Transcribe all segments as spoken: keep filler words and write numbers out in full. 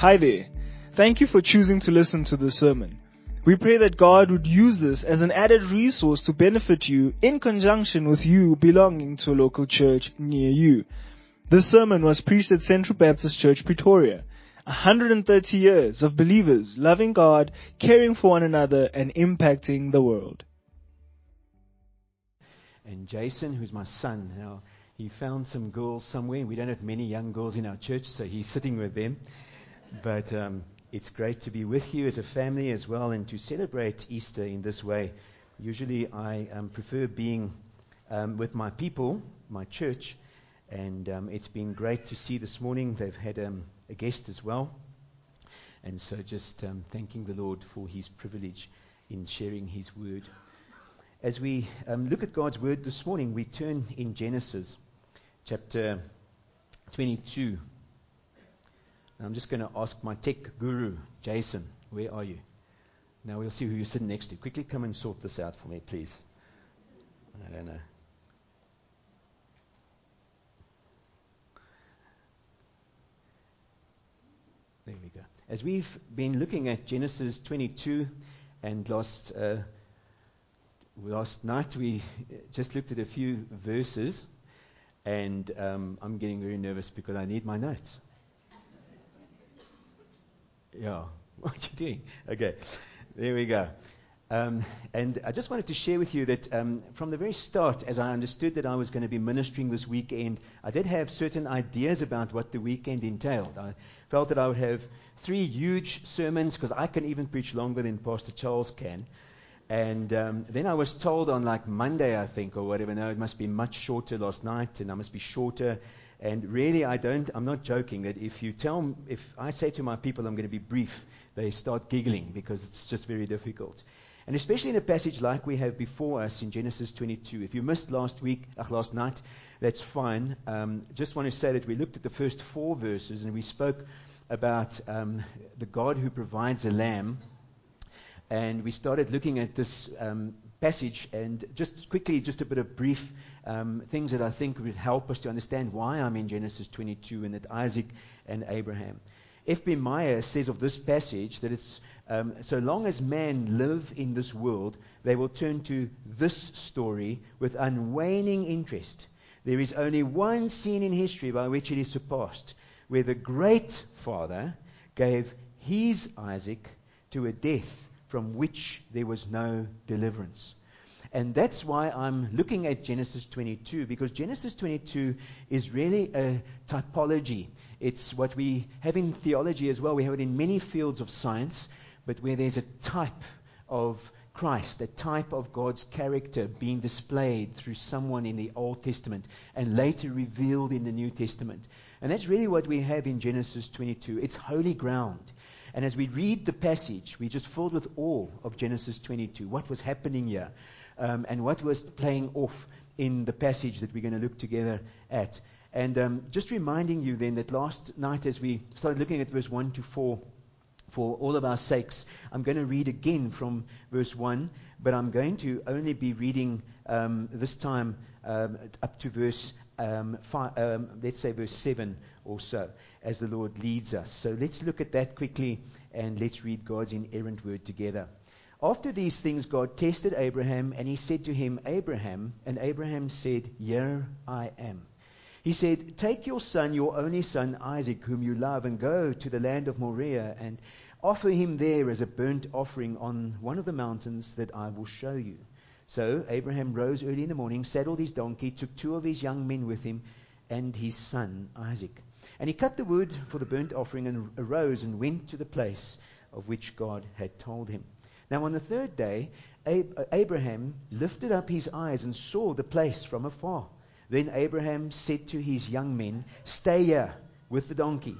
Hi there. Thank you for choosing to listen to this sermon. We pray that God would use this as an added resource to benefit you in conjunction with you belonging to a local church near you. This sermon was preached at Central Baptist Church, Pretoria. one hundred thirty years of believers loving God, caring for one another, and impacting the world. And Jason, who's my son, now he found some girls somewhere. We don't have many young girls in our church, so he's sitting with them. But um, it's great to be with you as a family as well and to celebrate Easter in this way. Usually I um, prefer being um, with my people, my church, and um, it's been great to see this morning. They've had um, a guest as well. And so just um, thanking the Lord for his privilege in sharing his word. As we um, look at God's word this morning, we turn in Genesis chapter twenty-two. I'm just going to ask my tech guru, Jason, where are you? Now we'll see who you're sitting next to. Quickly come and sort this out for me, please. I don't know. There we go. As we've been looking at Genesis twenty-two, and last uh, last night we just looked at a few verses, and um, I'm getting very nervous because I need my notes. Yeah, what are you doing? Okay, there we go. Um, and I just wanted to share with you that um, from the very start, as I understood that I was going to be ministering this weekend, I did have certain ideas about what the weekend entailed. I felt that I would have three huge sermons, because I can even preach longer than Pastor Charles can. And um, then I was told on like Monday, I think, or whatever, no, it must be much shorter last night, and I must be shorter. And really, I don't, I'm not joking, that if you tell, if I say to my people I'm going to be brief, they start giggling because it's just very difficult. And especially in a passage like we have before us in Genesis twenty-two. If you missed last week, uh, last night, that's fine. Um, just want to say that we looked at the first four verses and we spoke about um, the God who provides a lamb. And we started looking at this um, passage, and just quickly, just a bit of brief um, things that I think would help us to understand why I'm in Genesis twenty-two and at Isaac and Abraham. F B Meyer says of this passage that it's um, so long as man live in this world, they will turn to this story with unwaning interest. There is only one scene in history by which it is surpassed, where the great Father gave his Isaac to a death from which there was no deliverance. And that's why I'm looking at Genesis twenty-two, because Genesis twenty-two is really a typology. It's what we have in theology as well. We have it in many fields of science, but where there's a type of Christ, a type of God's character being displayed through someone in the Old Testament and later revealed in the New Testament. And that's really what we have in Genesis twenty-two. It's holy ground. And as we read the passage, we're just filled with awe of Genesis twenty-two, what was happening here, um, and what was playing off in the passage that we're going to look together at. And um, just reminding you then that last night as we started looking at verse one to four, for all of our sakes, I'm going to read again from verse one, but I'm going to only be reading um, this time um, up to verse um, five, um, let's say verse seven or so, as the Lord leads us. So let's look at that quickly, and let's read God's inerrant word together. After these things, God tested Abraham, and he said to him, Abraham, and Abraham said, Here I am. He said, Take your son, your only son, Isaac, whom you love, and go to the land of Moriah, and offer him there as a burnt offering on one of the mountains that I will show you. So Abraham rose early in the morning, saddled his donkey, took two of his young men with him, and his son Isaac. And he cut the wood for the burnt offering and arose and went to the place of which God had told him. Now on the third day, Ab- Abraham lifted up his eyes and saw the place from afar. Then Abraham said to his young men, Stay here with the donkey.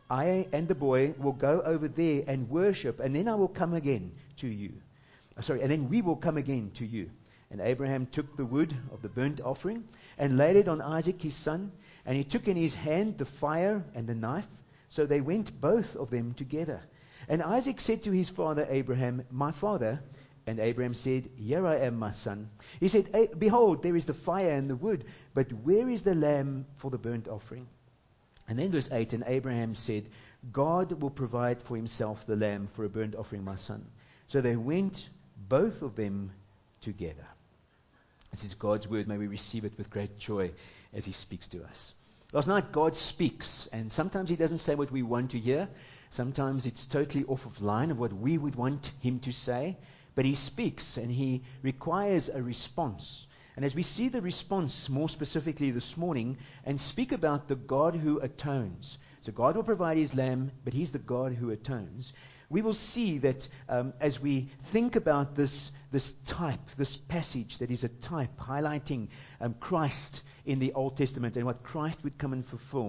I and the boy will go over there and worship, and then I will come again to you. Uh, sorry, and then we will come again to you. And Abraham took the wood of the burnt offering and laid it on Isaac his son, and he took in his hand the fire and the knife. So they went both of them together. And Isaac said to his father Abraham, My father. And Abraham said, Here I am, my son. He said, Behold, there is the fire and the wood, but where is the lamb for the burnt offering? And then verse eight, and Abraham said, God will provide for himself the lamb for a burnt offering, my son. So they went, both of them, together. This is God's word. May we receive it with great joy as he speaks to us. Last night, God speaks, and sometimes he doesn't say what we want to hear. Sometimes it's totally off of line of what we would want him to say. But he speaks, and he requires a response. And as we see the response more specifically this morning, and speak about the God who atones. So God will provide his lamb, but he's the God who atones. We will see that um, as we think about this, this type, this passage that is a type highlighting um, Christ in the Old Testament and what Christ would come and fulfill,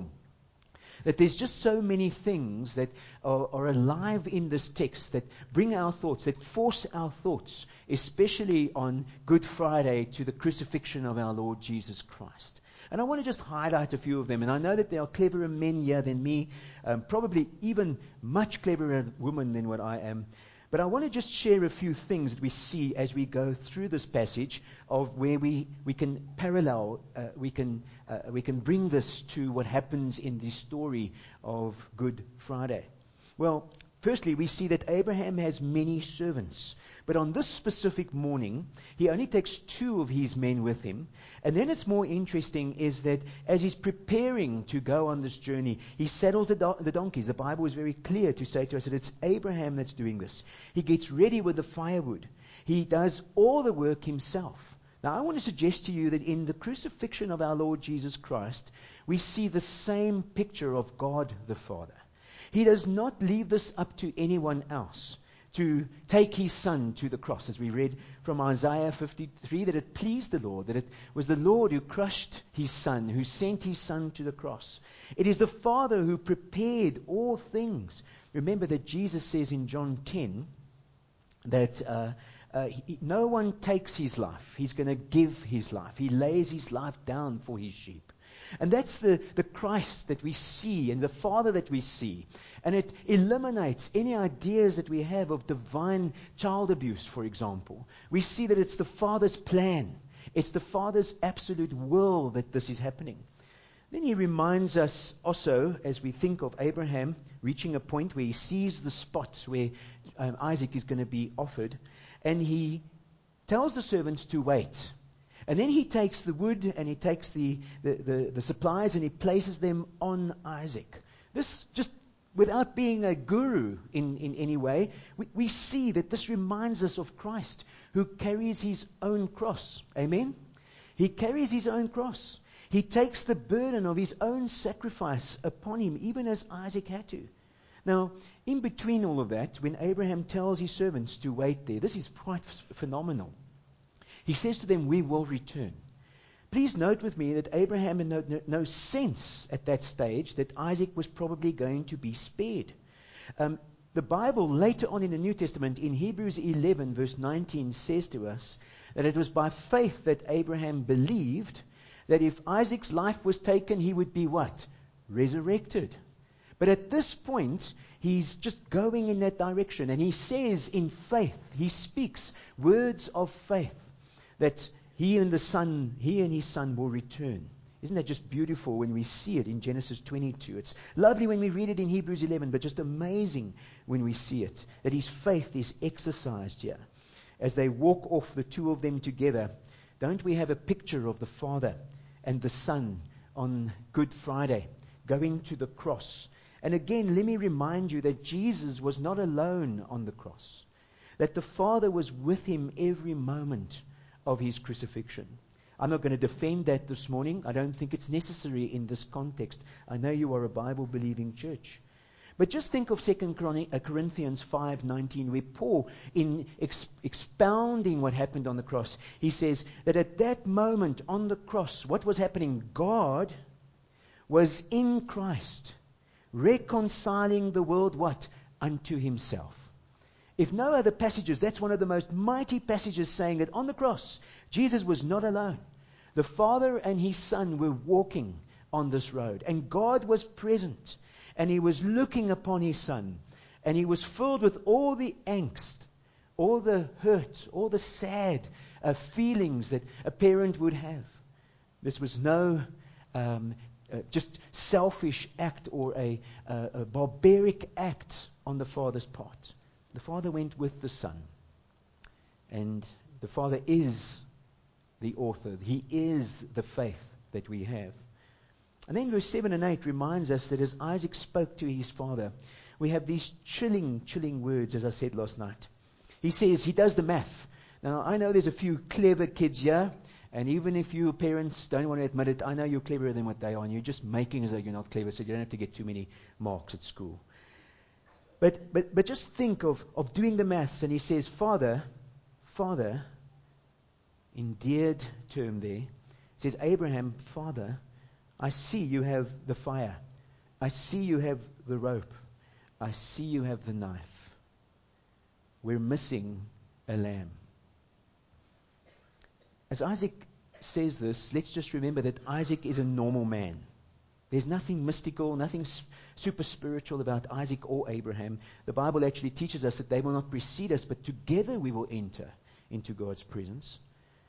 that there's just so many things that are, are alive in this text that bring our thoughts, that force our thoughts, especially on Good Friday, to the crucifixion of our Lord Jesus Christ. And I want to just highlight a few of them. And I know that there are cleverer men here than me, um, probably even much cleverer women than what I am. But I want to just share a few things that we see as we go through this passage of where we, we can parallel, uh, we can uh, we can bring this to what happens in the story of Good Friday. Well, firstly, we see that Abraham has many servants. But on this specific morning, he only takes two of his men with him. And then it's more interesting is that as he's preparing to go on this journey, he saddles the, do- the donkeys. The Bible is very clear to say to us that it's Abraham that's doing this. He gets ready with the firewood. He does all the work himself. Now, I want to suggest to you that in the crucifixion of our Lord Jesus Christ, we see the same picture of God the Father. He does not leave this up to anyone else to take his son to the cross, as we read from Isaiah fifty-three, that it pleased the Lord, that it was the Lord who crushed his son, who sent his son to the cross. It is the Father who prepared all things. Remember that Jesus says in John ten that uh, uh, he, no one takes his life. He's going to give his life. He lays his life down for his sheep. And that's the, the Christ that we see and the Father that we see. And it eliminates any ideas that we have of divine child abuse, for example. We see that it's the Father's plan. It's the Father's absolute will that this is happening. Then he reminds us also, as we think of Abraham reaching a point where he sees the spot where um, Isaac is going to be offered, and he tells the servants to wait. And then he takes the wood and he takes the, the, the, the supplies and he places them on Isaac. This, just without being a guru in, in any way, we, we see that this reminds us of Christ who carries his own cross. Amen? He carries his own cross. He takes the burden of his own sacrifice upon him, even as Isaac had to. Now, in between all of that, when Abraham tells his servants to wait there, this is quite f- phenomenal. He says to them, we will return. Please note with me that Abraham had no, no, no sense at that stage that Isaac was probably going to be spared. Um, the Bible later on in the New Testament, in Hebrews eleven verse nineteen, says to us that it was by faith that Abraham believed that if Isaac's life was taken, he would be what? Resurrected. But at this point, he's just going in that direction. And he says in faith, he speaks words of faith, that he and the son, he and his son will return. Isn't that just beautiful when we see it in Genesis twenty-two? It's lovely when we read it in Hebrews eleven, but just amazing when we see it, that his faith is exercised here. As they walk off, the two of them together, don't we have a picture of the Father and the Son on Good Friday, going to the cross? And again, let me remind you that Jesus was not alone on the cross, that the Father was with him every moment of his crucifixion. I'm not going to defend that this morning. I don't think it's necessary in this context. I know you are a Bible-believing church. But just think of Second Corinthians five nineteen, where Paul, in ex- expounding what happened on the cross, he says that at that moment on the cross, what was happening? God was in Christ, reconciling the world, what? Unto himself. If no other passages, that's one of the most mighty passages saying that on the cross, Jesus was not alone. The Father and his Son were walking on this road, and God was present, and he was looking upon his Son, and he was filled with all the angst, all the hurt, all the sad uh, feelings that a parent would have. This was no um, uh, just selfish act or a, a, a barbaric act on the Father's part. The Father went with the Son. And the Father is the author. He is the faith that we have. And then verse seven and eight reminds us that as Isaac spoke to his father, we have these chilling, chilling words, as I said last night. He says, he does the math. Now, I know there's a few clever kids here, and even if you parents don't want to admit it, I know you're cleverer than what they are, and you're just making as though you're not clever, so you don't have to get too many marks at school. But but but just think of, of doing the maths, and he says, Father, Father, endeared term there, says, Abraham, Father, I see you have the fire. I see you have the rope. I see you have the knife. We're missing a lamb. As Isaac says this, let's just remember that Isaac is a normal man. There's nothing mystical, nothing super spiritual about Isaac or Abraham. The Bible actually teaches us that they will not precede us, but together we will enter into God's presence.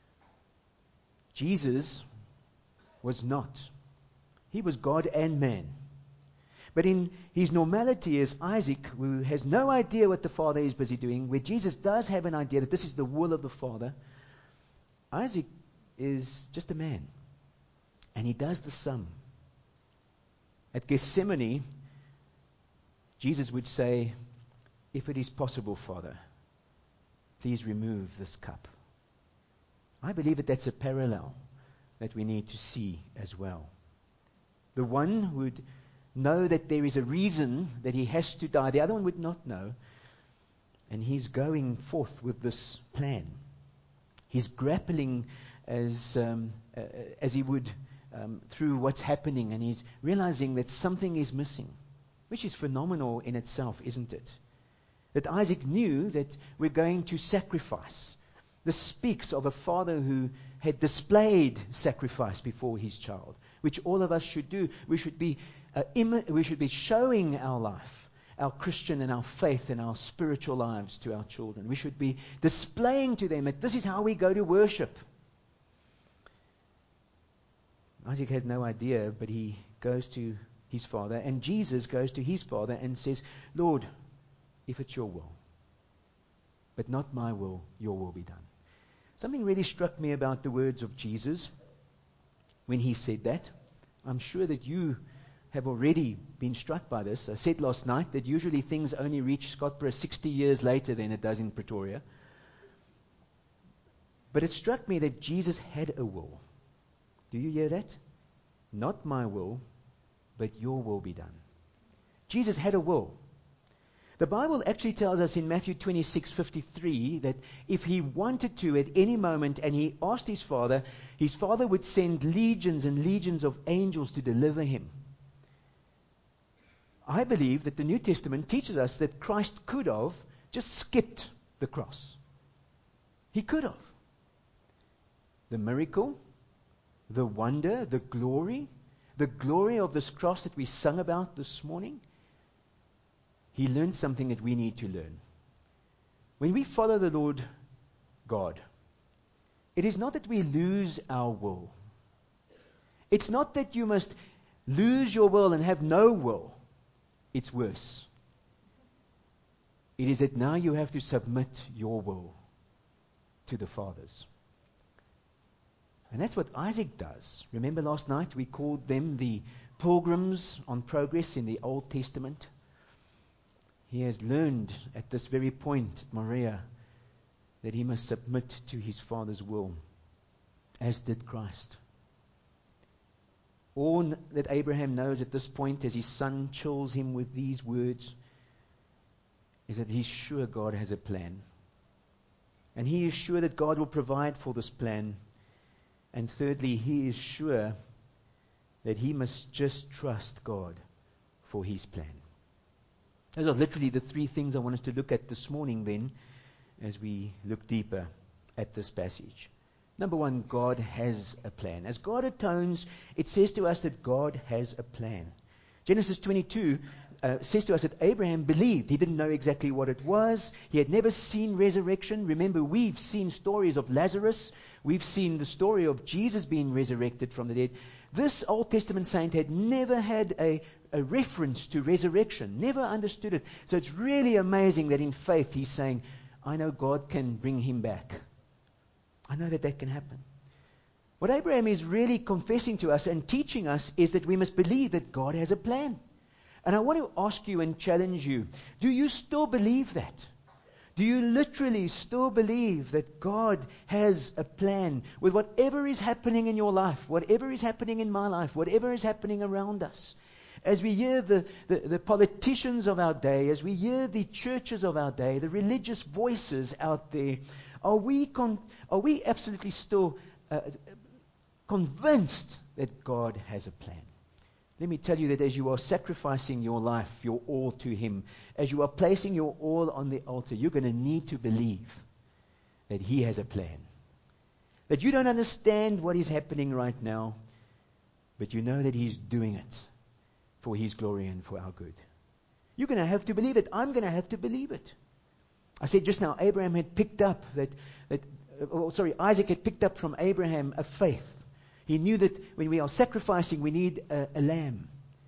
Jesus was not. He was God and man. But in his normality as Isaac, who has no idea what the Father is busy doing, where Jesus does have an idea that this is the will of the Father, Isaac is just a man. And he does the sum. At Gethsemane, Jesus would say, if it is possible, Father, please remove this cup. I believe that that's a parallel that we need to see as well. The one would know that there is a reason that he has to die. The other one would not know. And he's going forth with this plan. He's grappling as um, uh, as he would um, through what's happening, and he's realizing that something is missing, which is phenomenal in itself, isn't it? That Isaac knew that we're going to sacrifice. This speaks of a father who had displayed sacrifice before his child, which all of us should do. We should be uh, Im- we should be showing our life, our Christian and our faith and our spiritual lives to our children. We should be displaying to them that this is how we go to worship. Isaac has no idea, but he goes to his father, and Jesus goes to his father and says, Lord, if it's your will, but not my will, your will be done. Something really struck me about the words of Jesus when he said that. I'm sure that you have already been struck by this. I said last night that usually things only reach Scottburgh sixty years later than it does in Pretoria. But it struck me that Jesus had a will. Do you hear that? Not my will, but your will be done. Jesus had a will. The Bible actually tells us in Matthew twenty-six fifty-three that if he wanted to at any moment and he asked his Father, his Father would send legions and legions of angels to deliver him. I believe that the New Testament teaches us that Christ could have just skipped the cross. He could have. The miracle, the wonder, the glory, the glory of this cross that we sung about this morning, he learned something that we need to learn. When we follow the Lord God, it is not that we lose our will. It's not that you must lose your will and have no will. It's worse. It is that now you have to submit your will to the Father's. And that's what Isaac does. Remember last night we called them the pilgrims on progress in the Old Testament. He has learned at this very point, Moriah, that he must submit to his Father's will, as did Christ. All that Abraham knows at this point, as his son chills him with these words, is that he's sure God has a plan. And he is sure that God will provide for this plan. And thirdly, he is sure that he must just trust God for his plan. Those are literally the three things I want us to look at this morning then, as we look deeper at this passage. Number one, God has a plan. As God atones, it says to us that God has a plan. Genesis twenty-two uh, says to us that Abraham believed. He didn't know exactly what it was. He had never seen resurrection. Remember, we've seen stories of Lazarus. We've seen the story of Jesus being resurrected from the dead. This Old Testament saint had never had a, a reference to resurrection, never understood it. So it's really amazing that in faith he's saying, I know God can bring him back. I know that that can happen. What Abraham is really confessing to us and teaching us is that we must believe that God has a plan. And I want to ask you and challenge you, do you still believe that? Do you literally still believe that God has a plan with whatever is happening in your life, whatever is happening in my life, whatever is happening around us? As we hear the, the, the politicians of our day, as we hear the churches of our day, the religious voices out there, are we, con- are we absolutely still uh, convinced that God has a plan? Let me tell you that as you are sacrificing your life, your all to Him, as you are placing your all on the altar, you're going to need to believe that He has a plan. That you don't understand what is happening right now, but you know that He's doing it for His glory and for our good. You're going to have to believe it. I'm going to have to believe it. I said just now, Abraham had picked up that, that uh, oh, sorry, Isaac had picked up from Abraham a faith. He knew that when we are sacrificing, we need a, a lamb.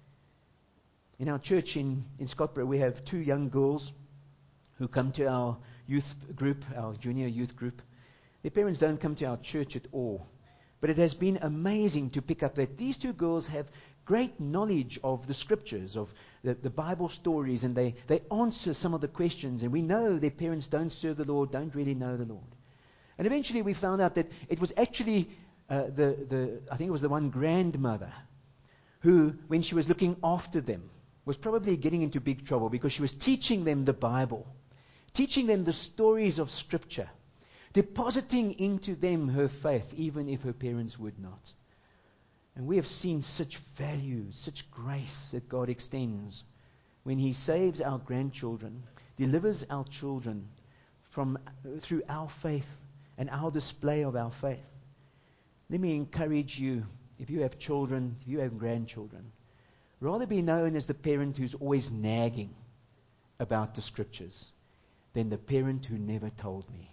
In our church in, in Scottsboro, we have two young girls who come to our youth group, our junior youth group. Their parents don't come to our church at all. But it has been amazing to pick up that these two girls have great knowledge of the scriptures, of the, the Bible stories, and they, they answer some of the questions. And we know their parents don't serve the Lord, don't really know the Lord. And eventually we found out that it was actually Uh, the, the, I think it was the one grandmother who, when she was looking after them, was probably getting into big trouble because she was teaching them the Bible, teaching them the stories of Scripture, depositing into them her faith, even if her parents would not. And we have seen such value, such grace that God extends when He saves our grandchildren, delivers our children from through our faith and our display of our faith. Let me encourage you, if you have children, if you have grandchildren, rather be known as the parent who's always nagging about the Scriptures than the parent who never told me.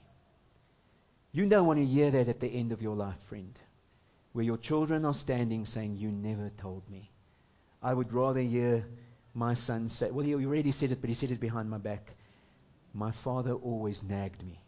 You don't want to hear that at the end of your life, friend, where your children are standing saying, you never told me. I would rather hear my son say, well, he already says it, but he said it behind my back. My father always nagged me.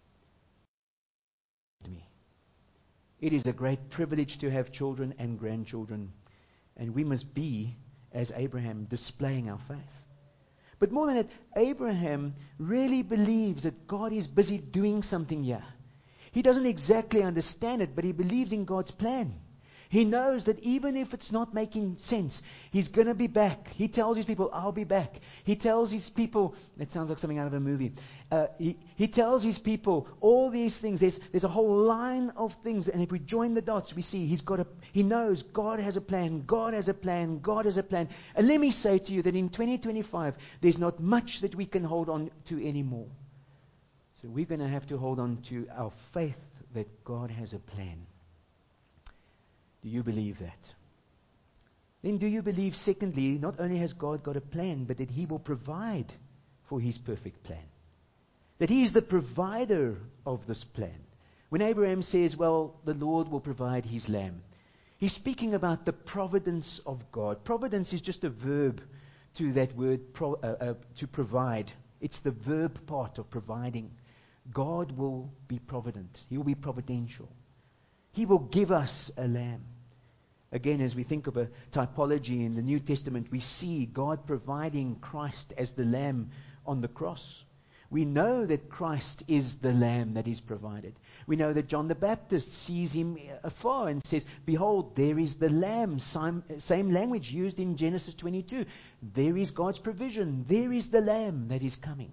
me. It is a great privilege to have children and grandchildren, and we must be, as Abraham, displaying our faith. But more than that, Abraham really believes that God is busy doing something here. He doesn't exactly understand it, but he believes in God's plan. He knows that even if it's not making sense, He's going to be back. He tells His people, I'll be back. He tells His people, that sounds like something out of a movie. Uh, he, he tells His people all these things. There's, there's a whole line of things. And if we join the dots, we see He's got a, He knows God has a plan. God has a plan. God has a plan. And let me say to you that in twenty twenty-five, there's not much that we can hold on to anymore. So we're going to have to hold on to our faith that God has a plan. Do you believe that? Then do you believe, secondly, not only has God got a plan, but that He will provide for His perfect plan? That He is the provider of this plan. When Abraham says, well, the Lord will provide His lamb, he's speaking about the providence of God. Providence is just a verb to that word, pro, uh, uh, to provide. It's the verb part of providing. God will be provident. He will be providential. He will give us a lamb. Again, as we think of a typology in the New Testament, we see God providing Christ as the lamb on the cross. We know that Christ is the lamb that is provided. We know that John the Baptist sees Him afar and says, behold, there is the lamb. Same, same language used in Genesis twenty-two. There is God's provision. There is the lamb that is coming.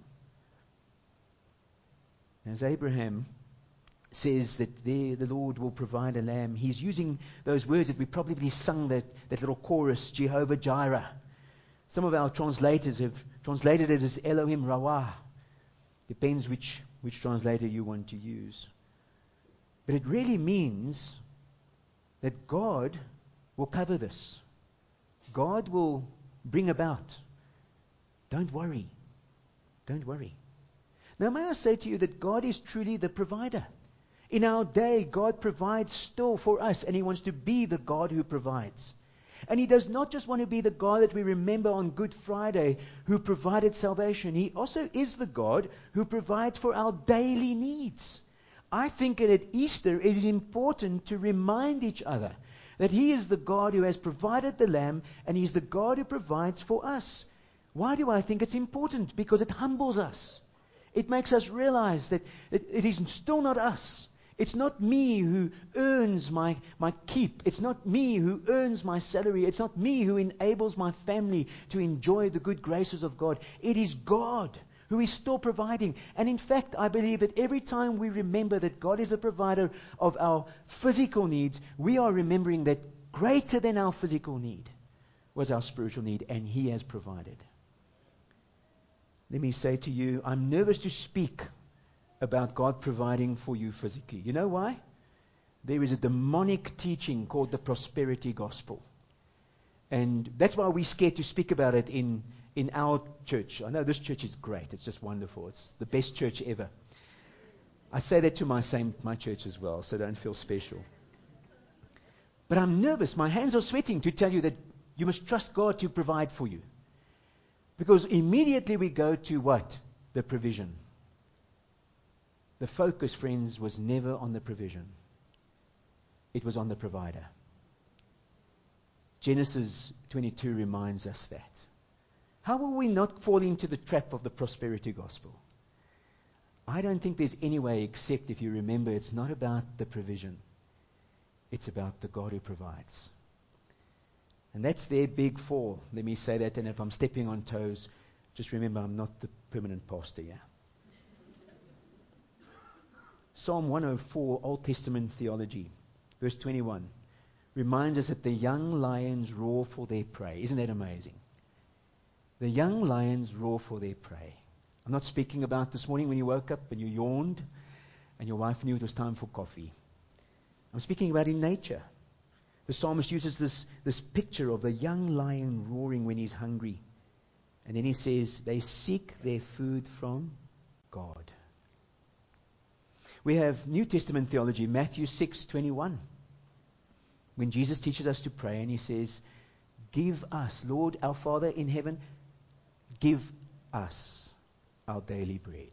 As Abraham says that there the Lord will provide a lamb, he's using those words that we probably sung, that, that little chorus, Jehovah Jireh. Some of our translators have translated it as Elohim Rawah. Depends which, which translator you want to use. But it really means that God will cover this. God will bring about. Don't worry. Don't worry. Now may I say to you that God is truly the provider. In our day, God provides still for us, and He wants to be the God who provides. And He does not just want to be the God that we remember on Good Friday, who provided salvation. He also is the God who provides for our daily needs. I think that at Easter it is important to remind each other that He is the God who has provided the lamb, and He is the God who provides for us. Why do I think it's important? Because it humbles us. It makes us realize that it, it is still not us. It's not me who earns my, my keep. It's not me who earns my salary. It's not me who enables my family to enjoy the good graces of God. It is God who is still providing. And in fact, I believe that every time we remember that God is the provider of our physical needs, we are remembering that greater than our physical need was our spiritual need, and He has provided. Let me say to you, I'm nervous to speak about God providing for you physically. You know why? There is a demonic teaching called the prosperity gospel. And that's why we're scared to speak about it in, in our church. I know this church is great. It's just wonderful. It's the best church ever. I say that to my same my church as well, so don't feel special. But I'm nervous. My hands are sweating to tell you that you must trust God to provide for you. Because immediately we go to what? The provision. The focus, friends, was never on the provision. It was on the provider. Genesis twenty-two reminds us that. How will we not fall into the trap of the prosperity gospel? I don't think there's any way except if you remember it's not about the provision. It's about the God who provides. And that's their big fall. Let me say that, and if I'm stepping on toes, just remember I'm not the permanent pastor here. Psalm one oh four, Old Testament theology, verse twenty-one, reminds us that the young lions roar for their prey. Isn't that amazing? The young lions roar for their prey. I'm not speaking about this morning when you woke up and you yawned and your wife knew it was time for coffee. I'm speaking about in nature. The psalmist uses this, this picture of the young lion roaring when he's hungry. And then he says, they seek their food from God. We have New Testament theology, Matthew six twenty-one. When Jesus teaches us to pray and He says, give us, Lord, our Father in heaven, give us our daily bread.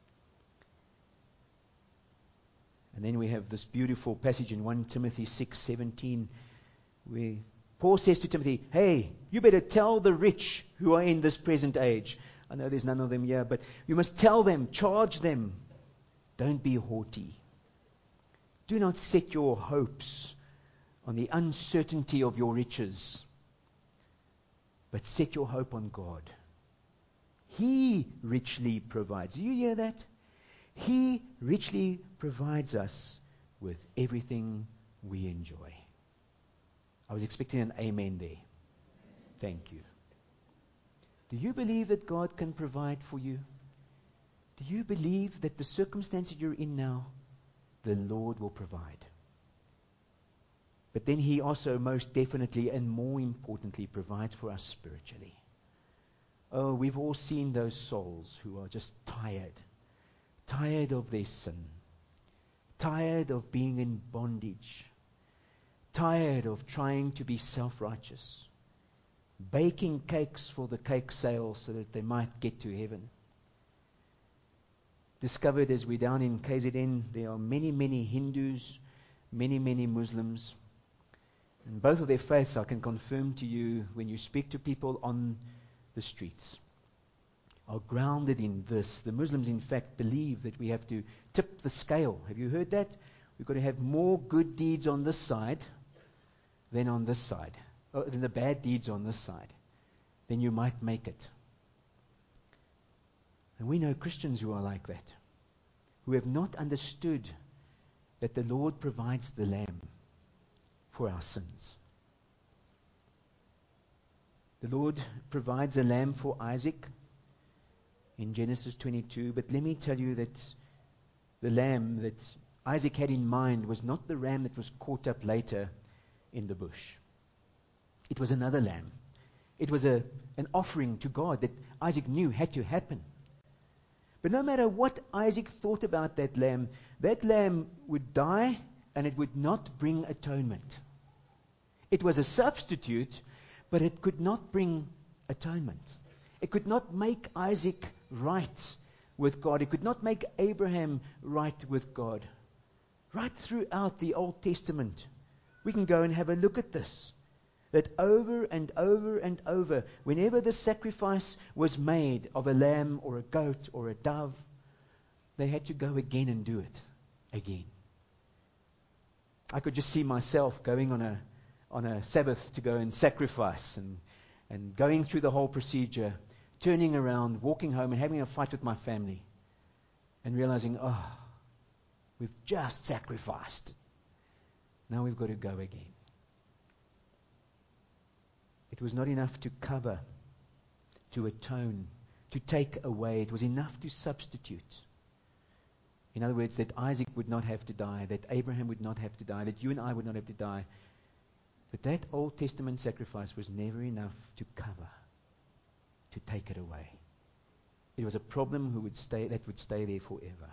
And then we have this beautiful passage in First Timothy six seventeen where Paul says to Timothy, hey, you better tell the rich who are in this present age. I know there's none of them here, but you must tell them, charge them. Don't be haughty. Do not set your hopes on the uncertainty of your riches, but set your hope on God. He richly provides. Do you hear that? He richly provides us with everything we enjoy. I was expecting an amen there. Thank you. Do you believe that God can provide for you? Do you believe that the circumstances you're in now, the Lord will provide? But then He also most definitely and more importantly provides for us spiritually. Oh, we've all seen those souls who are just tired. Tired of their sin. Tired of being in bondage. Tired of trying to be self-righteous. Baking cakes for the cake sale so that they might get to heaven. Discovered as we're down in K Z N, there are many, many Hindus, many, many Muslims. And both of their faiths, I can confirm to you, when you speak to people on the streets, are grounded in this. The Muslims, in fact, believe that we have to tip the scale. Have you heard that? We've got to have more good deeds on this side than on this side. Oh, than the bad deeds on this side. Then you might make it. And we know Christians who are like that, who have not understood that the Lord provides the lamb for our sins. The Lord provides a lamb for Isaac in Genesis twenty-two, but let me tell you that the lamb that Isaac had in mind was not the ram that was caught up later in the bush. It was another lamb. It was a, an offering to God that Isaac knew had to happen. But no matter what Isaac thought about that lamb, that lamb would die and it would not bring atonement. It was a substitute, but it could not bring atonement. It could not make Isaac right with God. It could not make Abraham right with God. Right throughout the Old Testament, we can go and have a look at this. That over and over and over, whenever the sacrifice was made of a lamb or a goat or a dove, they had to go again and do it again. I could just see myself going on a on a Sabbath to go and sacrifice and, and going through the whole procedure, turning around, walking home and having a fight with my family and realizing, oh, we've just sacrificed. Now we've got to go again. It was not enough to cover, to atone, to take away. It was enough to substitute. In other words, that Isaac would not have to die, that Abraham would not have to die, that you and I would not have to die. But that Old Testament sacrifice was never enough to cover, to take it away. It was a problem who would stay, that would stay there forever.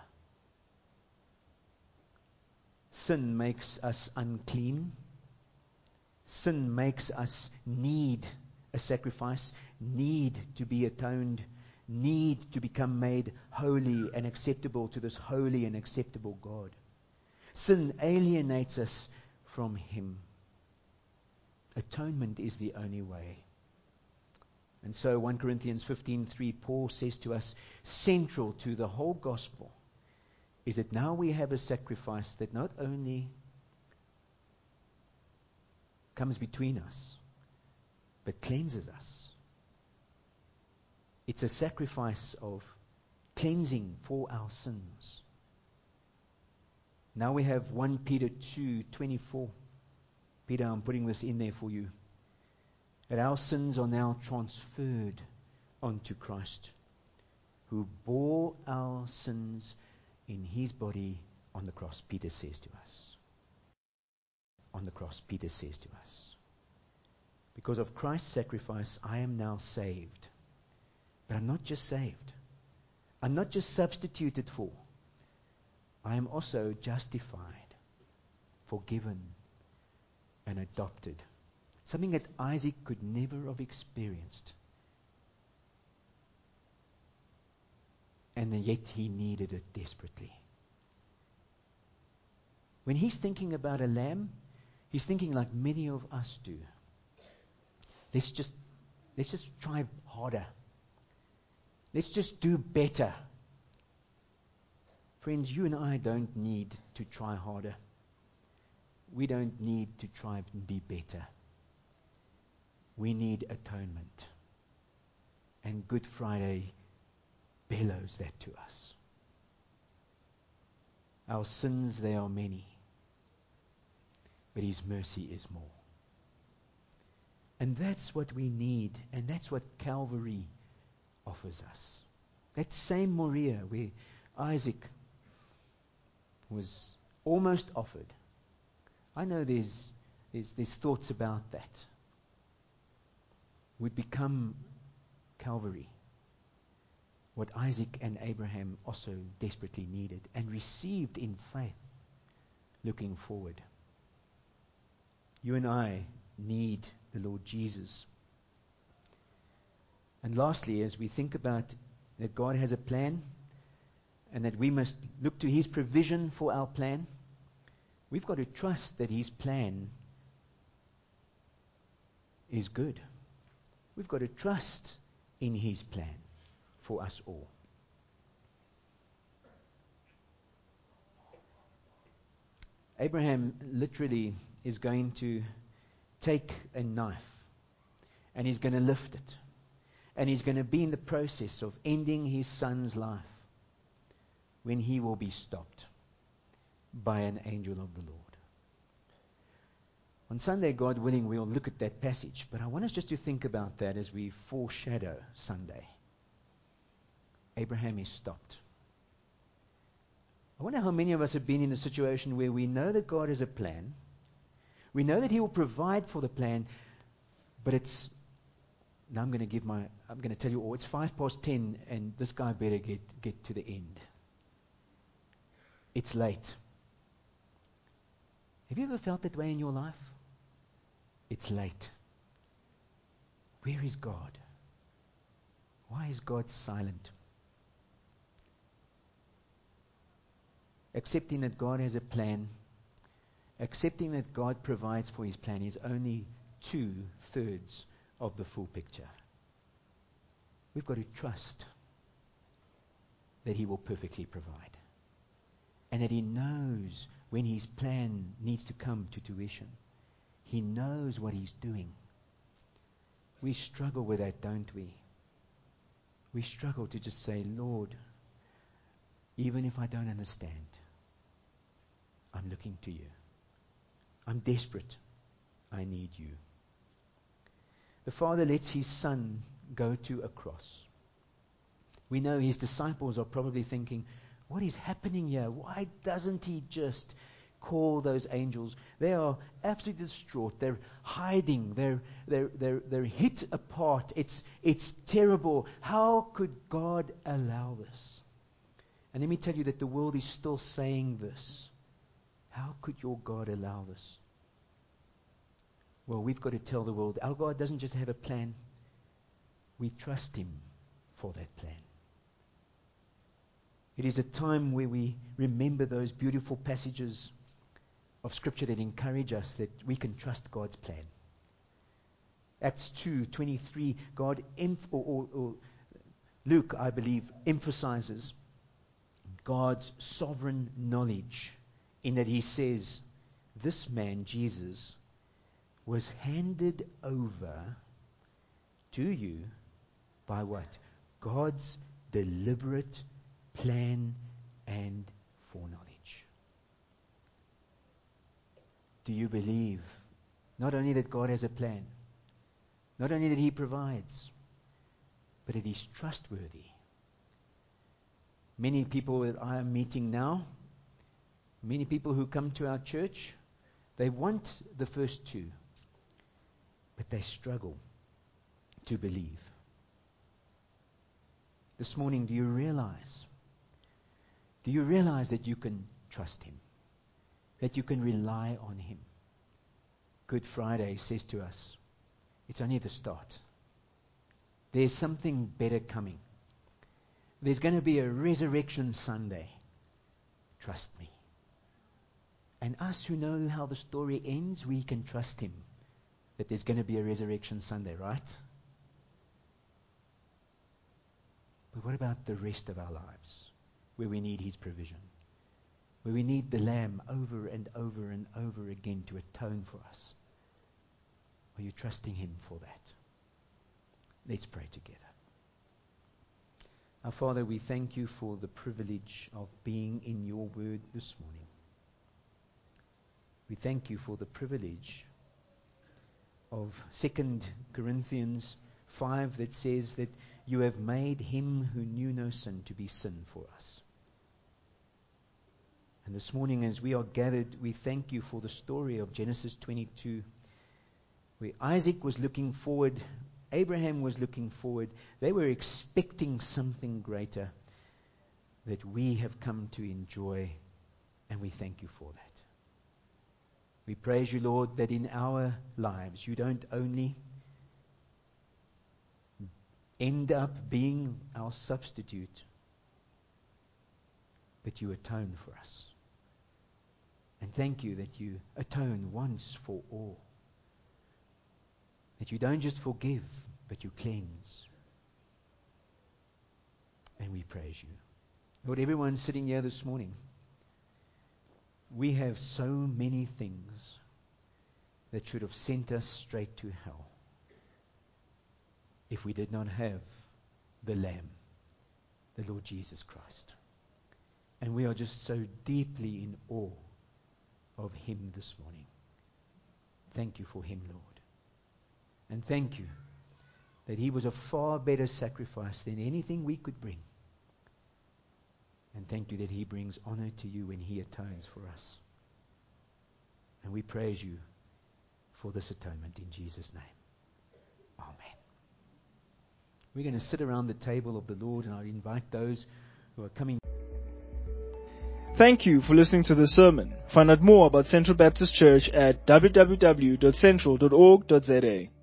Sin makes us unclean. Sin makes us need a sacrifice, need to be atoned, need to become made holy and acceptable to this holy and acceptable God. Sin alienates us from Him. Atonement is the only way. And so First Corinthians fifteen three, Paul says to us, central to the whole gospel is that now we have a sacrifice that not only comes between us, but cleanses us. It's a sacrifice of cleansing for our sins. Now we have First Peter two twenty-four. Peter, I'm putting this in there for you. That our sins are now transferred onto Christ, who bore our sins in His body on the cross, Peter says to us. On the cross, Peter says to us. Because of Christ's sacrifice, I am now saved. But I'm not just saved. I'm not just substituted for. I am also justified, forgiven, and adopted. Something that Isaac could never have experienced. And yet he needed it desperately. When he's thinking about a lamb, he's thinking like many of us do. Let's just, let's just try harder. Let's just do better. Friends, you and I don't need to try harder. We don't need to try and be better. We need atonement. And Good Friday bellows that to us. Our sins, they are many. But His mercy is more. And that's what we need. And that's what Calvary offers us. That same Moriah where Isaac was almost offered. I know there's, there's, there's thoughts about that. Would become Calvary. What Isaac and Abraham also desperately needed and received in faith, looking forward. You and I need the Lord Jesus. And lastly, as we think about that God has a plan and that we must look to His provision for our plan, we've got to trust that His plan is good. We've got to trust in His plan for us all. Abraham literally is going to take a knife and he's going to lift it. And he's going to be in the process of ending his son's life when he will be stopped by an angel of the Lord. On Sunday, God willing, we'll look at that passage. But I want us just to think about that as we foreshadow Sunday. Abraham is stopped. I wonder how many of us have been in a situation where we know that God has a plan. We know that He will provide for the plan, but it's now I'm going to give my, I'm going to tell you, oh, it's five past ten, and this guy better get, get to the end. It's late. Have you ever felt that way in your life? It's late. Where is God? Why is God silent? Accepting that God has a plan, accepting that God provides for His plan is only two-thirds of the full picture. We've got to trust that He will perfectly provide, and that He knows when His plan needs to come to tuition. He knows what He's doing. We struggle with that, don't we? We struggle to just say, Lord, even if I don't understand, I'm looking to you. I'm desperate. I need you. The Father lets His Son go to a cross. We know His disciples are probably thinking, what is happening here? Why doesn't He just call those angels? They are absolutely distraught. They're hiding. They're, they're, they're, they're hit apart. It's, it's terrible. How could God allow this? And let me tell you that the world is still saying this. How could your God allow this? Well, we've got to tell the world, our God doesn't just have a plan. We trust Him for that plan. It is a time where we remember those beautiful passages of Scripture that encourage us that we can trust God's plan. Acts two twenty-three, God, emph- or, or, or Luke, I believe, emphasizes God's sovereign knowledge in that he says, this man, Jesus, was handed over to you by what? God's deliberate plan and foreknowledge. Do you believe not only that God has a plan, not only that He provides, but that He's trustworthy? Many people that I am meeting now, many people who come to our church, they want the first two, but they struggle to believe. This morning, do you realize? Do you realize that you can trust Him? That you can rely on Him? Good Friday says to us, it's only the start. There's something better coming. There's going to be a resurrection Sunday. Trust me. And us who know how the story ends, we can trust Him that there's going to be a resurrection Sunday, right? But what about the rest of our lives, where we need His provision, where we need the Lamb over and over and over again to atone for us? Are you trusting Him for that? Let's pray together. Our Father, we thank You for the privilege of being in Your Word this morning. We thank You for the privilege of Second Corinthians five that says that You have made Him who knew no sin to be sin for us. And this morning as we are gathered, we thank You for the story of Genesis twenty-two, where Isaac was looking forward, Abraham was looking forward. They were expecting something greater that we have come to enjoy, and we thank You for that. We praise You, Lord, that in our lives You don't only end up being our substitute, but You atone for us. And thank You that You atone once for all. That You don't just forgive, but You cleanse. And we praise You. Lord, everyone sitting here this morning, we have so many things that should have sent us straight to hell if we did not have the Lamb, the Lord Jesus Christ. And we are just so deeply in awe of Him this morning. Thank You for Him, Lord. And thank You that He was a far better sacrifice than anything we could bring. And thank You that He brings honor to You when He atones for us. And we praise You for this atonement in Jesus' name. Amen. We're going to sit around the table of the Lord, and I invite those who are coming. Thank you for listening to this sermon. Find out more about Central Baptist Church at w w w dot central dot org dot z a.